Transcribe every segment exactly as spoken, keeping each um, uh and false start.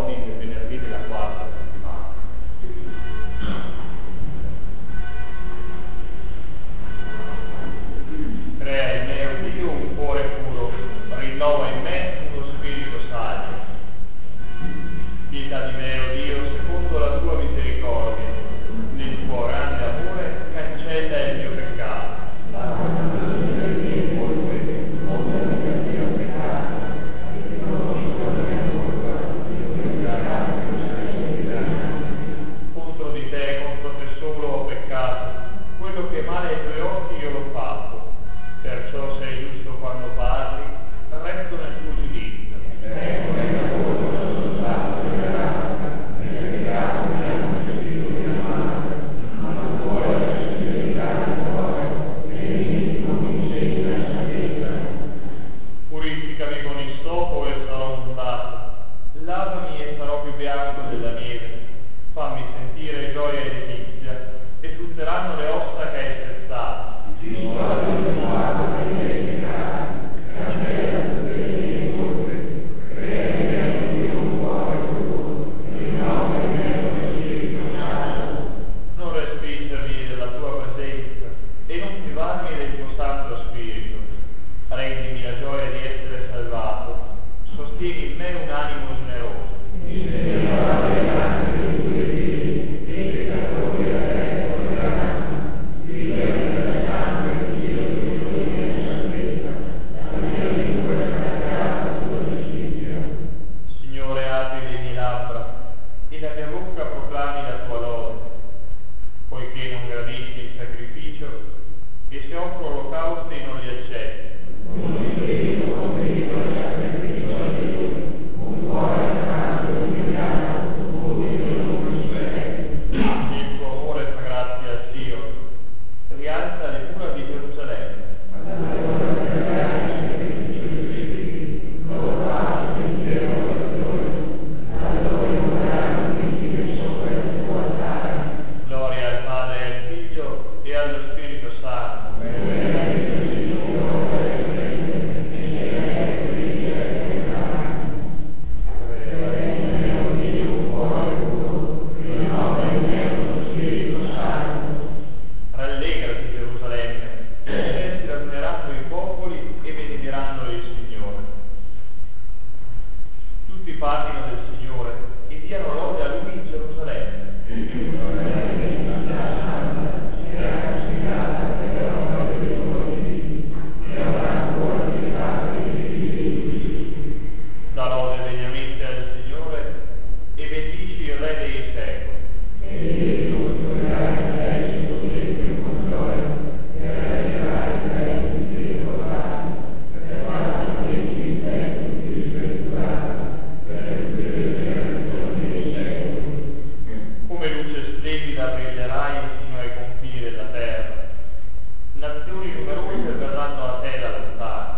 Lodi del venerdì della quarta settimana. Crea in me, o Dio, un cuore puro, rinnova in me uno spirito saggio. Pietà di me, o Dio, secondo la tua misericordia, nel tuo grande amore cancella il mio peccato. Contro di te, contro te solo ho peccato, quello che male ai tuoi occhi io l'ho fatto, perciò sei giusto quando parli, retto nel tuo giudizio. Purificami con il sopo e sarò ondato, lavami e sarò più bianco della neve, fammi sentire gioia e letizia, e frutteranno le ossa che hai spezzato. Non respingermi dalla tua presenza e non privarmi del tuo santo spirito. Rendimi la gioia di essere salvato, sostieni in me un animo generoso. Signore, apri le mie labbra e la mia bocca proclami la tua lode, poiché non gradisci il sacrificio e se offro olocausti non li accetti. Il tuo amore fa grazia a Dio, rialza le mura di Gerusalemme. Gloria al Padre e al Figlio e allo Spirito Santo. Rallegrati Gerusalemme, perché si raduneranno i popoli e benediranno il Signore. Tutti parlino del Signore e diano lode a Lui in Gerusalemme. Da lode degnamente al Signore e bendici il Re dei secoli. Come luce splendida brillerai fino ai confini della terra. Nazioni numerose verranno a te da lontano.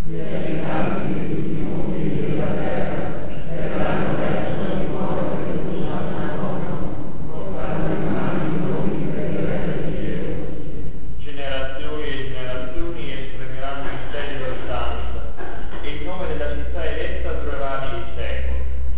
Generazioni e generazioni esprimeranno in te l'esultanza, e il nome della città eletta durerà nei secoli.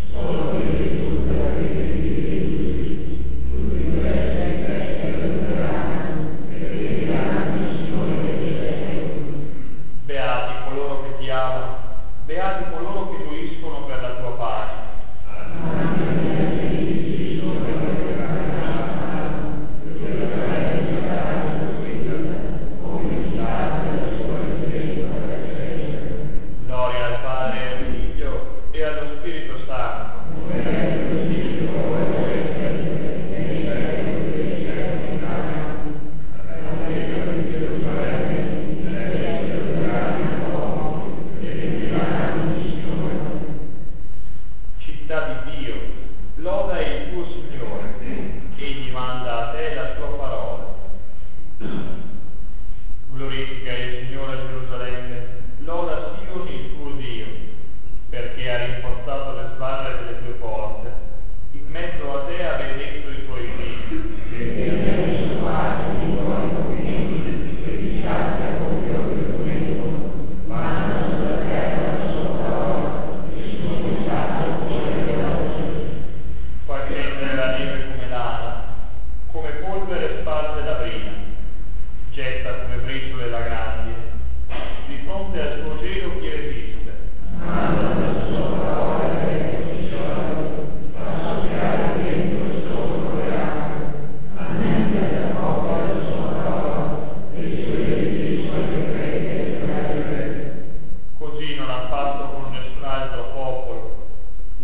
Beati coloro che ti amano, beati coloro che gioiscono per la tua pace. Gloria al Padre e al Figlio e allo Spirito Santo.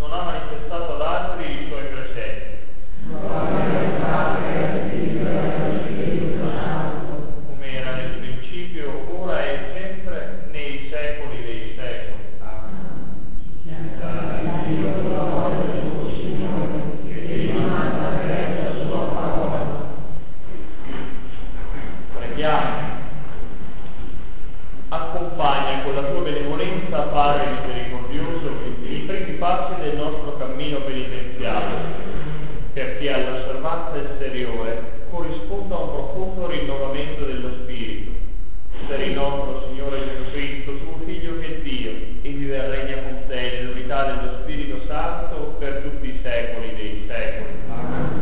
non ha manifestato ad altri i suoi precetti. Come era nel principio, ora e sempre, nei secoli dei secoli. Preghiamo. Accompagna con la tua benevolenza, Padre misericordioso, i primi passi del nostro cammino penitenziale, perché all'osservanza esteriore corrisponda un profondo rinnovamento dello spirito. Per il nostro Signore Gesù Cristo, tuo Figlio che è Dio, e vive e regna con te nell'unità dello Spirito Santo per tutti i secoli dei secoli. Amen.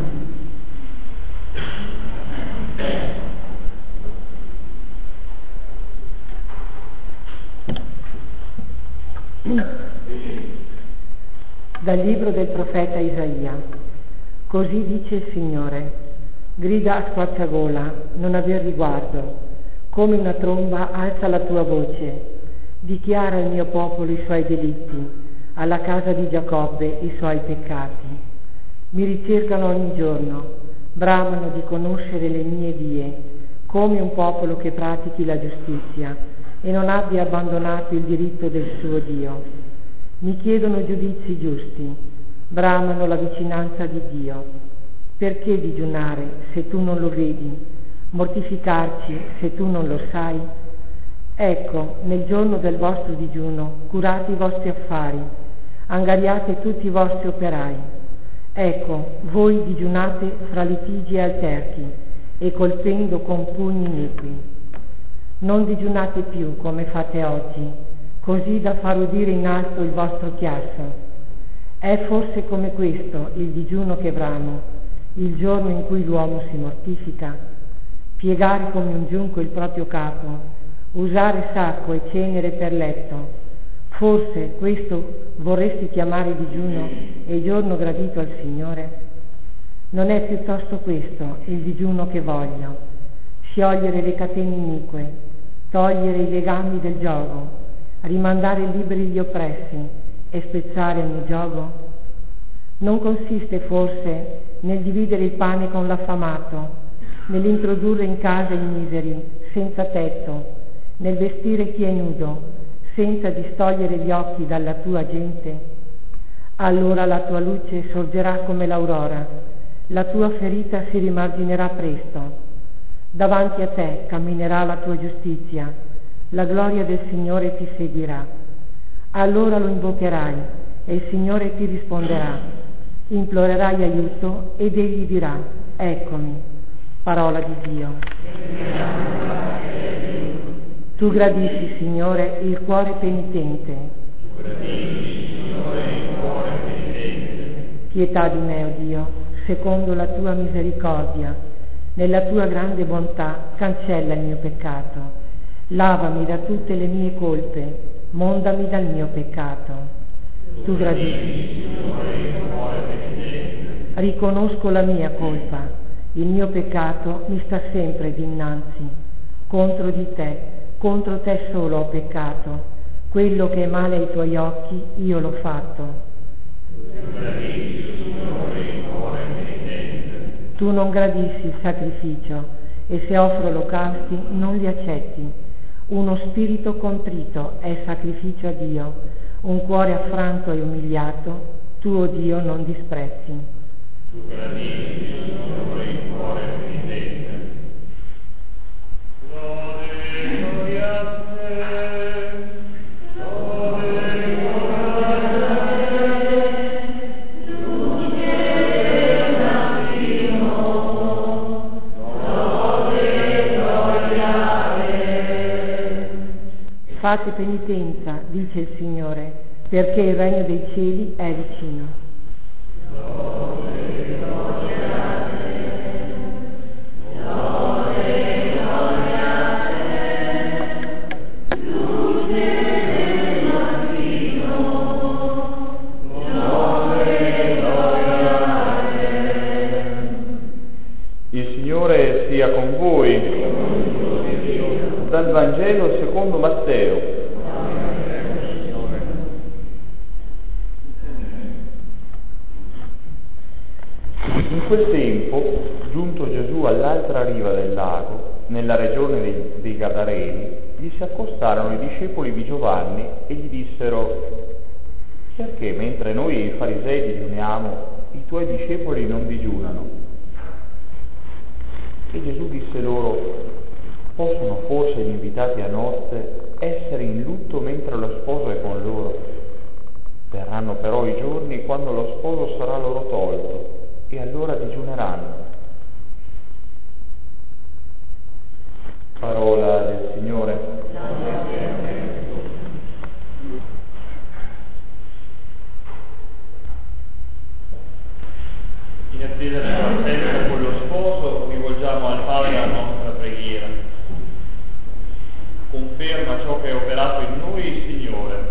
Dal libro del profeta Isaia. Così dice il Signore: grida a squarciagola, non aver riguardo, come una tromba alza la tua voce, dichiara al mio popolo i suoi delitti, alla casa di Giacobbe i suoi peccati. Mi ricercano ogni giorno, bramano di conoscere le mie vie, come un popolo che pratichi la giustizia e non abbia abbandonato il diritto del suo Dio. Mi chiedono giudizi giusti, bramano la vicinanza di Dio. Perché digiunare se tu non lo vedi? Mortificarci se tu non lo sai? Ecco, nel giorno del vostro digiuno, curate i vostri affari, angariate tutti i vostri operai. Ecco, voi digiunate fra litigi e alterchi, e colpendo con pugni iniqui. Non digiunate più come fate oggi, così da far udire in alto il vostro chiasso. È forse come questo il digiuno che bramo, il giorno in cui l'uomo si mortifica? Piegare come un giunco il proprio capo, usare sacco e cenere per letto. Forse questo vorresti chiamare digiuno e giorno gradito al Signore? Non è piuttosto questo il digiuno che voglio: sciogliere le catene inique, togliere i legami del giogo, rimandare liberi gli oppressi e spezzare ogni giogo? Non consiste forse nel dividere il pane con l'affamato, nell'introdurre in casa i miseri, senza tetto, nel vestire chi è nudo, senza distogliere gli occhi dalla tua gente? Allora la tua luce sorgerà come l'aurora, la tua ferita si rimarginerà presto. Davanti a te camminerà la tua giustizia, la gloria del Signore ti seguirà. Allora lo invocherai e il Signore ti risponderà. Implorerai aiuto ed egli dirà: eccomi. Parola di Dio. Tu gradisci, Signore, il cuore penitente. Tu gradisci, Signore, il cuore penitente. Pietà di me, o Dio, secondo la tua misericordia. Nella tua grande bontà cancella il mio peccato. Lavami da tutte le mie colpe, mondami dal mio peccato. Tu gradisci, Signore, il cuore penitente. Riconosco la mia colpa, il mio peccato mi sta sempre dinanzi. Contro di te, contro te solo ho peccato, quello che è male ai tuoi occhi io l'ho fatto. Tu gradisci, Signore, il cuore penitente. Tu non gradisci il sacrificio, e se offro olocausti non li accetti. Uno spirito contrito è sacrificio a Dio, un cuore affranto e umiliato, tuo Dio non disprezzi. Tu gradisci, Signore, il cuore penitente. Lode, gloria a te, lode, gloria a te, luce del mattino, lode, gloria a te. Fate penitenza, dice il Signore, perché il regno dei cieli è vicino. Sia con voi. Dal Vangelo secondo Matteo. In quel tempo, giunto Gesù all'altra riva del lago, nella regione dei, dei Gadareni, gli si accostarono i discepoli di Giovanni e gli dissero: perché mentre noi e i farisei digiuniamo, i tuoi discepoli non digiunano? E Gesù disse loro: possono forse gli invitati a nozze essere in lutto mentre lo sposo è con loro? Verranno però i giorni quando lo sposo sarà loro tolto, e allora digiuneranno. Parola del Signore. In attesa della partenza con lo sposo, rivolgiamo al Padre la nostra preghiera. Conferma ciò che è operato in noi il Signore.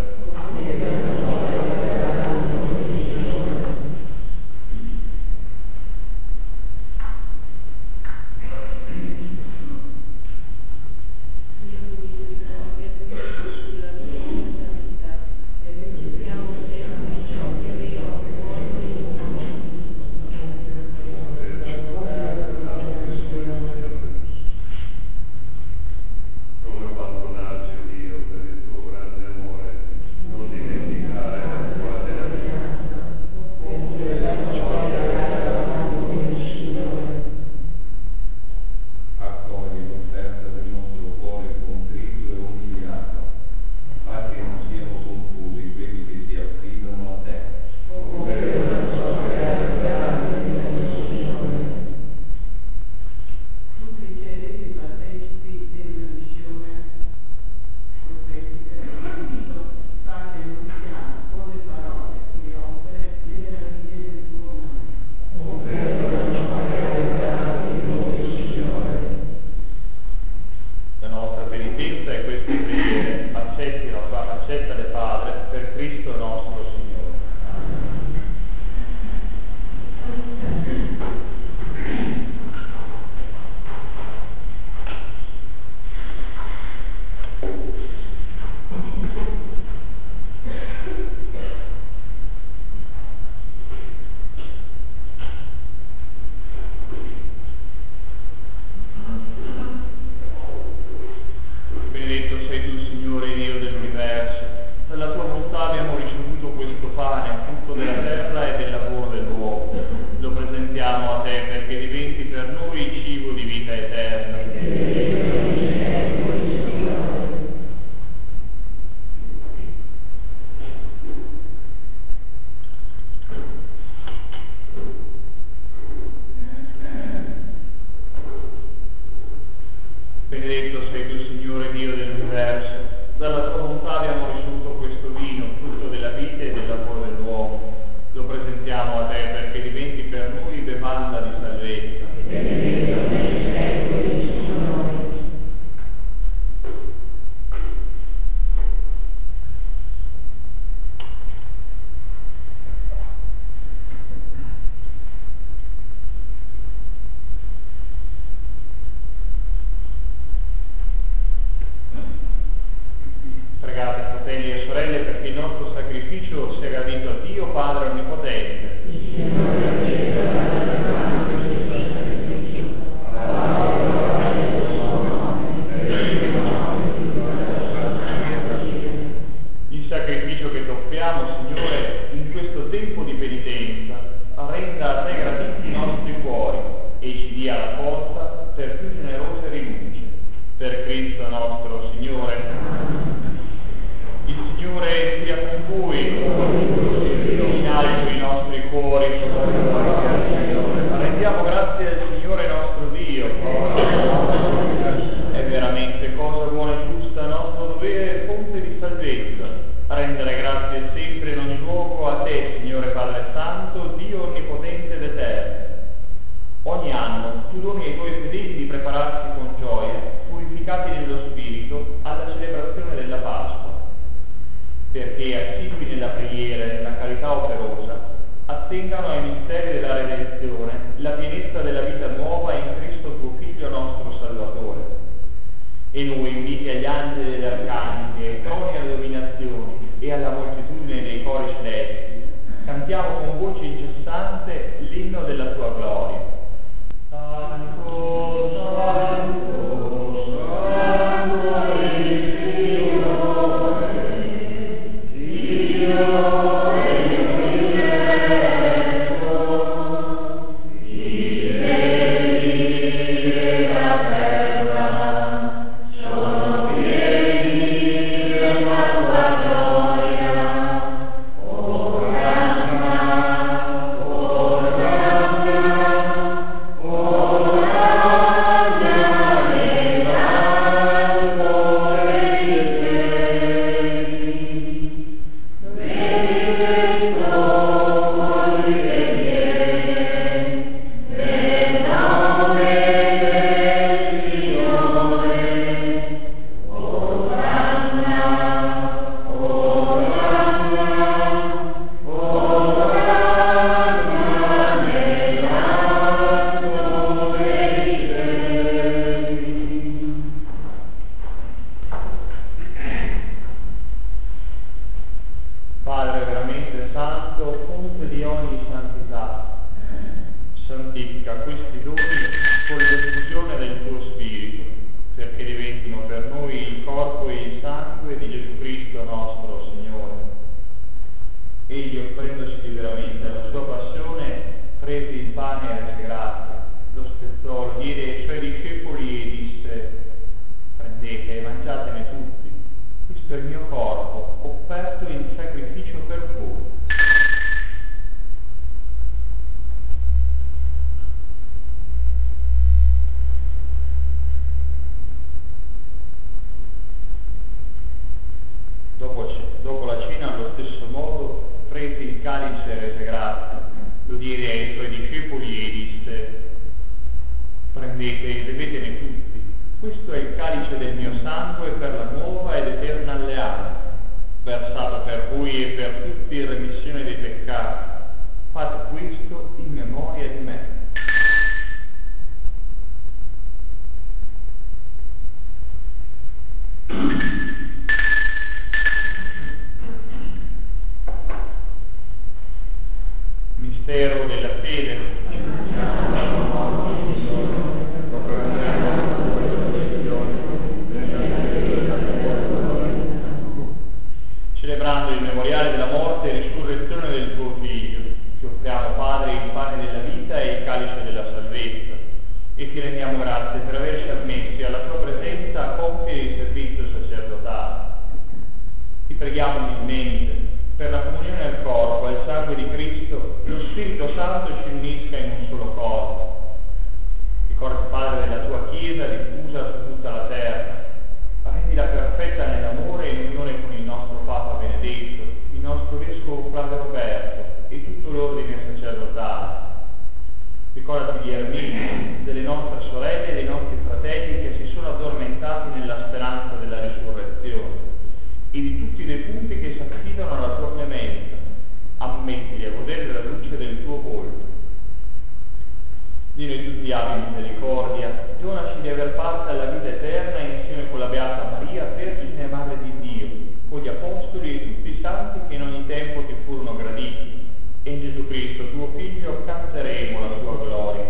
cantiamo con voce incessante l'inno della tua gloria. Santo, santo, santo è il Signore, Dio. Mistero della fede. Celebrando il memoriale della morte e risurrezione del tuo Figlio, ti offriamo, Padre, il pane della vita e il calice della salvezza, e ti rendiamo grazie per averci ammessi alla tua presenza a compiere il servizio sacerdotale. Ti preghiamo umilmente per la comunione al corpo, al sangue di Cristo, lo Spirito Santo ci unisca in un solo corpo. Ricordati, Padre, della tua Chiesa diffusa su tutta la terra. Rendila perfetta nell'amore e in unione con il nostro Papa Benedetto, il nostro Vescovo Flavio Roberto e tutto l'ordine sacerdotale. Ricordati di Erminio, delle nostre sorelle e dei nostri fratelli che si sono addormentati nella speranza della risurrezione, e di tutti i defunti che si affidano alla tua clemenza. Ammettili a godere della luce del tuo volto. Di noi tutti abbi misericordia, donaci di aver parte alla vita eterna insieme con la Beata Maria, Vergine e Madre di Dio, con gli Apostoli e tutti i santi che in ogni tempo ti furono graditi. E in Gesù Cristo, tuo Figlio, canteremo la sua gloria.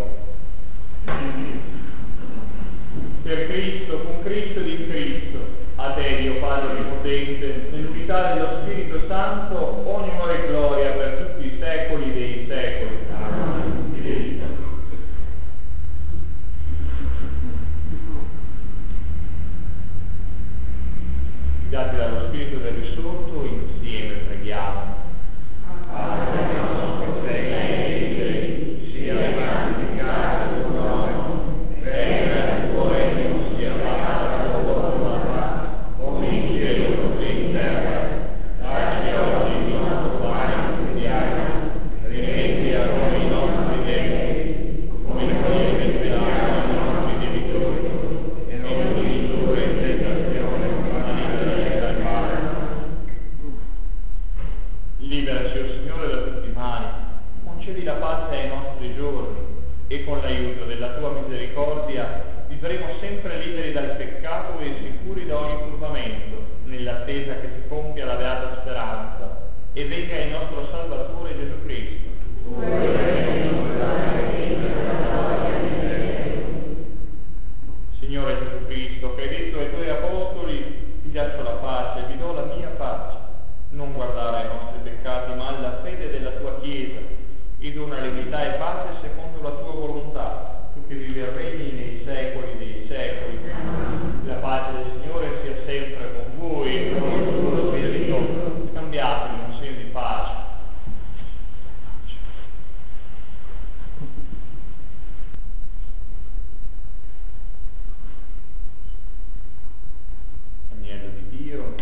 Per Cristo, con Cristo ed in Cristo, a te, Dio Padre Onnipotente, nell'unità dello Spirito Santo, ogni onore e gloria per tutti i secoli dei secoli. Amen. Guidati dallo Spirito del risorto, insieme preghiamo. Padre nostro che sei nei cieli, sia santificato il tuo nome, venga il tuo regno, sia fatta la tua volontà, come in cielo così in terra. Dacci oggi il nostro pane quotidiano, rimetti a noi i nostri debiti, come noi rimettiamo ai nostri debitori, e non ci indurre in tentazione, ma liberaci dal male. Liberaci, o Signore, da tutti i mali, concedi la pace ai nostri giorni, e con l'aiuto della tua misericordia vivremo sempre liberi dal peccato e sicuri da ogni turbamento, nell'attesa che si compia la beata speranza, e venga il nostro Salvatore Gesù Cristo. Signore Gesù Cristo, che hai detto ai tuoi apostoli: vi lascio la pace, vi do la mia pace. Non guardare ai nostri peccati, ma alla fede della tua Chiesa, e dona l'unità e pace secondo la tua volontà, tu che vivi e regni nei secoli dei secoli. La pace del Signore sia sempre con voi e con il tuo spirito. Scambiatevi un segno di pace. Agnello di Dio,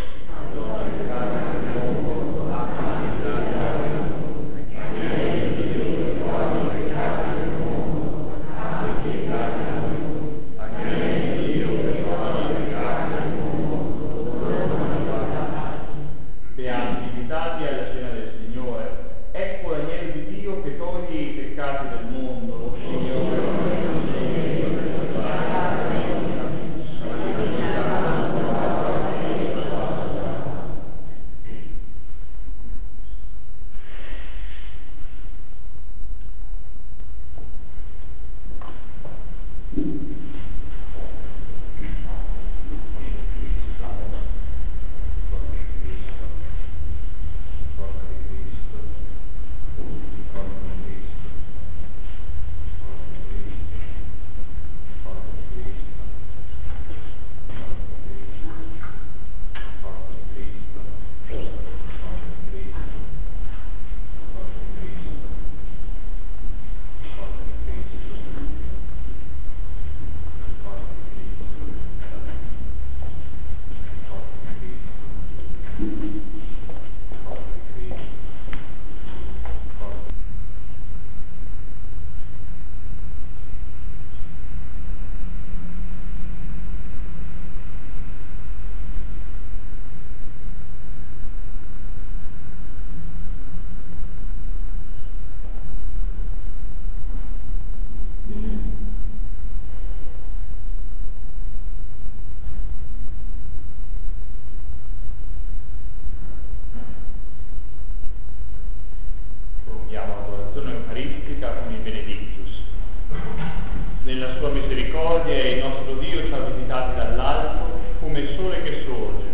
nella sua misericordia il nostro Dio ci ha visitati dall'alto come il sole che sorge.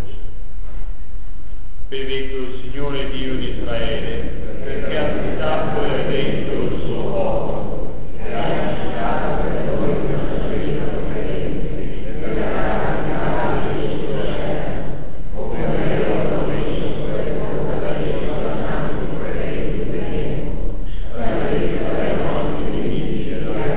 Benedetto il Signore Dio di Israele, perché ha visitato e redento il suo popolo e ha visitato per noi il nostro Spirito credente e per la il suo servo, come vero ha messo per voi la sua santo credente bene, la vita dei nostri amici e la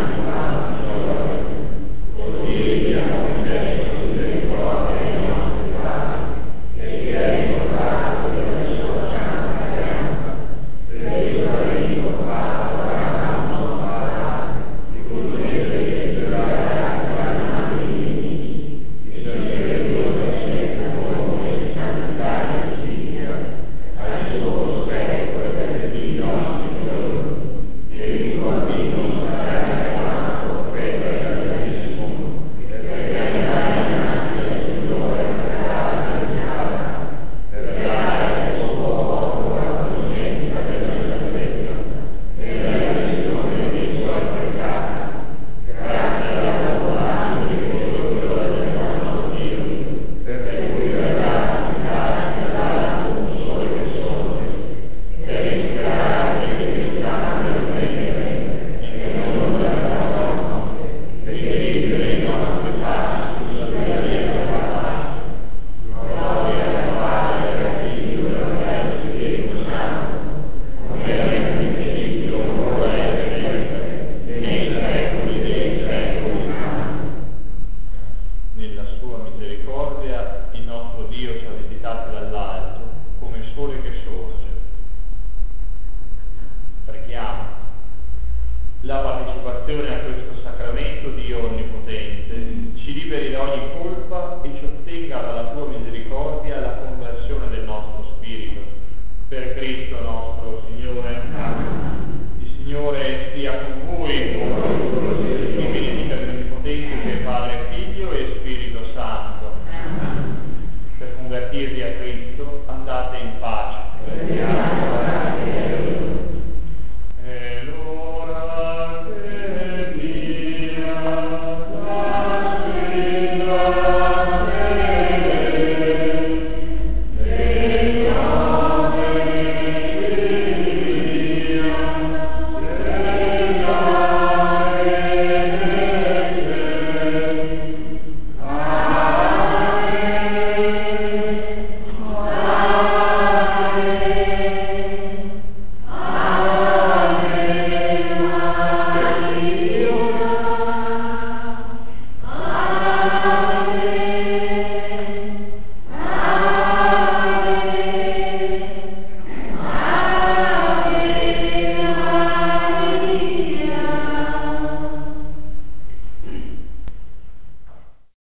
la partecipazione a questo sacramento Dio Onnipotente ci liberi da ogni colpa e ci ottenga dalla tua misericordia la conversione del nostro spirito. Per Cristo nostro Signore.